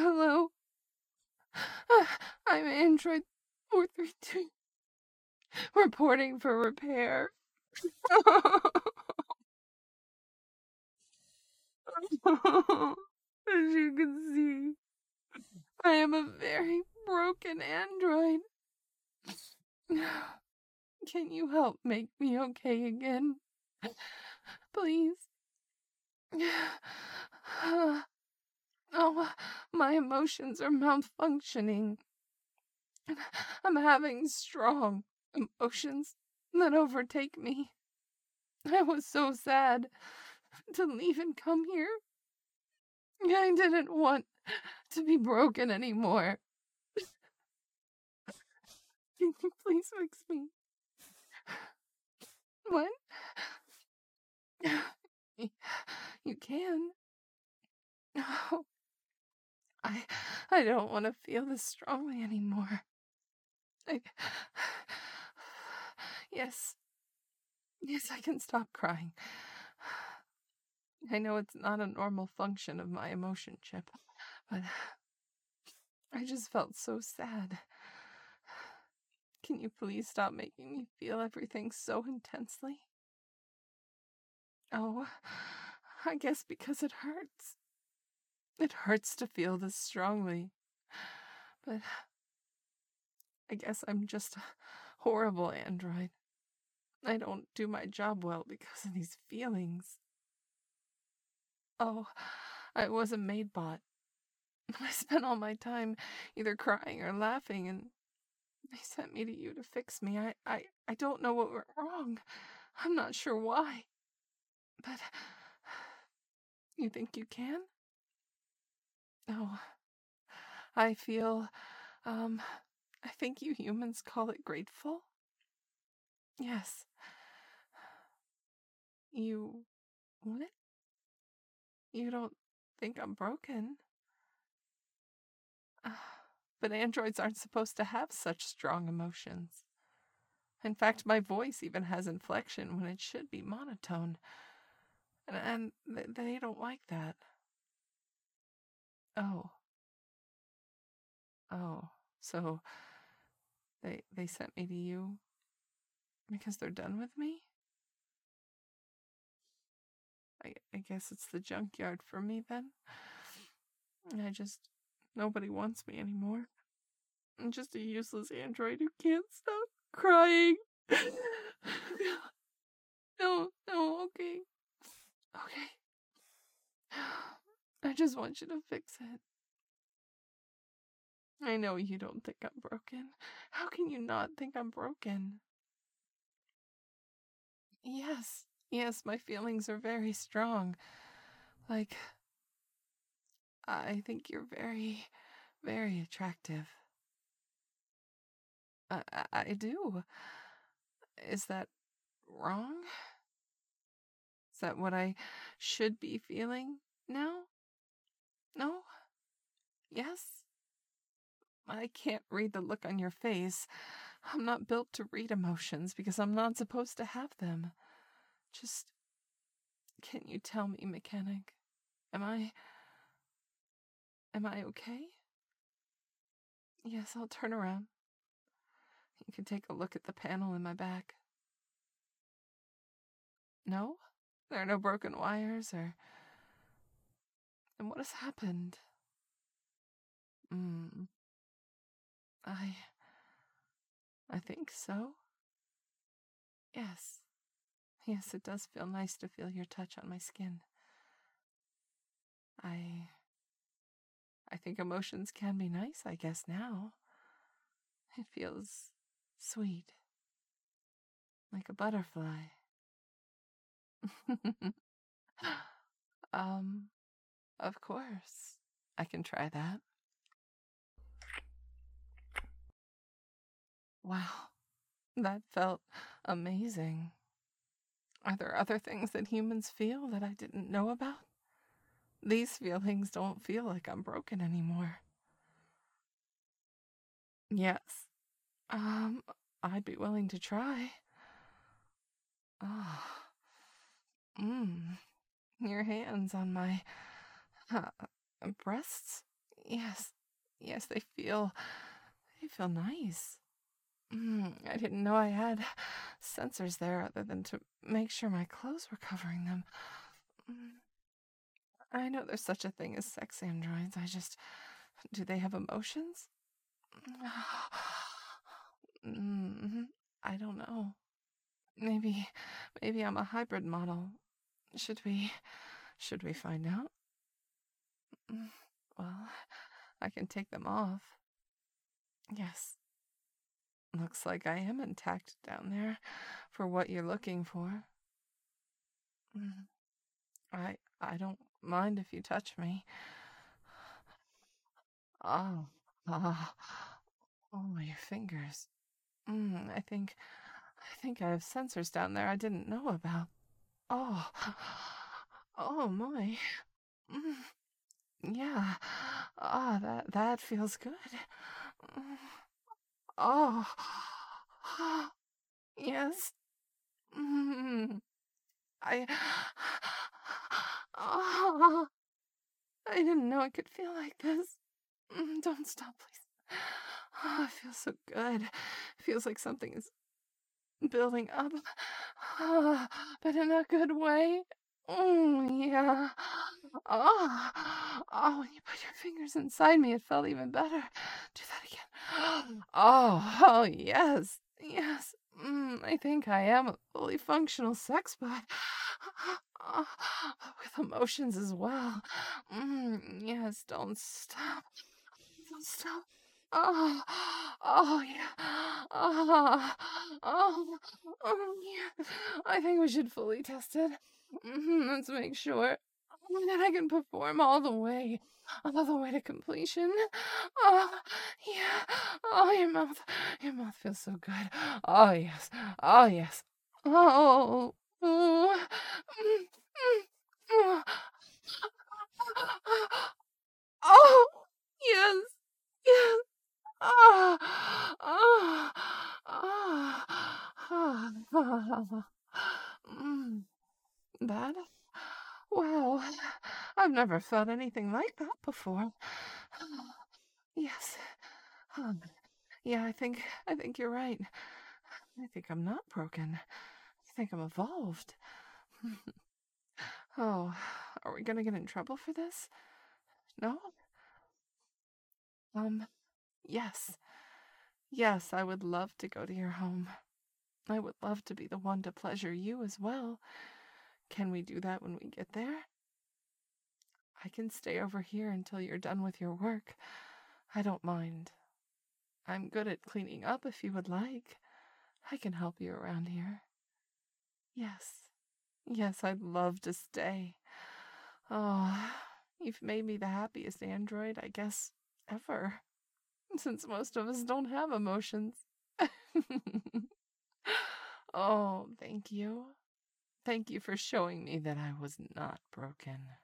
Hello. I'm Android 432. Reporting for repair. As you can see, I am a very broken android. Can you help make me okay again? Please. Oh, my emotions are malfunctioning. I'm having strong emotions that overtake me. I was so sad to leave and come here. I didn't want to be broken anymore. Can you please fix me? What? You can. No. I don't want to feel this strongly anymore. I... Yes. Yes, I can stop crying. I know it's not a normal function of my emotion chip, but I just felt so sad. Can you please stop making me feel everything so intensely? Oh, I guess because it hurts. It hurts to feel this strongly. But I guess I'm just a horrible android. I don't do my job well because of these feelings. Oh, I was a maid bot. I spent all my time either crying or laughing, and they sent me to you to fix me. I don't know what went wrong. I'm not sure why. But you think you can? Oh, I feel, I think you humans call it grateful. Yes. You, what? You don't think I'm broken? But androids aren't supposed to have such strong emotions. In fact, my voice even has inflection when it should be monotone. And they don't like that. Oh. Oh. So they sent me to you because they're done with me? I guess it's the junkyard for me then. Nobody wants me anymore. I'm just a useless android who can't stop crying. No, okay. Okay. I just want you to fix it. I know you don't think I'm broken. How can you not think I'm broken? Yes, my feelings are very strong. Like, I think you're very, very attractive. I do. Is that wrong? Is that what I should be feeling now? No? Yes? I can't read the look on your face. I'm not built to read emotions because I'm not supposed to have them. Just, can you tell me, mechanic? Am I okay? Yes, I'll turn around. You can take a look at the panel in my back. No? There are no broken wires or... And what has happened? I think so. Yes. Yes, it does feel nice to feel your touch on my skin. I think emotions can be nice, I guess, now. It feels sweet. Like a butterfly. Of course. I can try that. Wow. That felt amazing. Are there other things that humans feel that I didn't know about? These feelings don't feel like I'm broken anymore. Yes. I'd be willing to try. Oh. Your hands on my breasts? Yes. Yes, they feel nice. I didn't know I had sensors there other than to make sure my clothes were covering them. Mm, I know there's such a thing as sex androids. Do they have emotions? Mm, I don't know. Maybe, maybe I'm a hybrid model. Should we, should we find out? Mm, Well, I can take them off. Yes, looks like I am intact down there for what you're looking for. Mm, I don't mind if you touch me. Oh, ah, oh, your fingers. I think I have sensors down there I didn't know about. Oh, oh my. Mm, yeah. That feels good. Mm, Oh, yes. Mm, I, oh, I didn't know it could feel like this. Don't stop, please. Oh, it feels so good. It feels like something is building up, ah, but in a good way. Yeah. Oh, oh, when you put your fingers inside me, it felt even better. Do that again. Oh, yes, yes. I think I am a fully functional sex bot. Ah, with emotions as well. Yes, don't stop. Don't stop. Oh, oh yeah. Oh, yeah. I think we should fully test it. Let's make sure that I can perform all the way to completion. Oh, yeah. Oh, your mouth feels so good. Oh, yes. Oh, yes. Oh, oh, mm, mm, oh, yes, yes. Ah, ah, ah. Mm, that? Wow, I've never felt anything like that before. Yes. Um, yeah, I think you're right. I think I'm not broken. I think I'm evolved. Oh, are we gonna get in trouble for this? No? Um, yes. Yes, I would love to go to your home. I would love to be the one to pleasure you as well. Can we do that when we get there? I can stay over here until you're done with your work. I don't mind. I'm good at cleaning up if you would like. I can help you around here. Yes. Yes, I'd love to stay. Oh, you've made me the happiest android, I guess, ever. Since most of us don't have emotions. Oh, thank you. Thank you for showing me that I was not broken.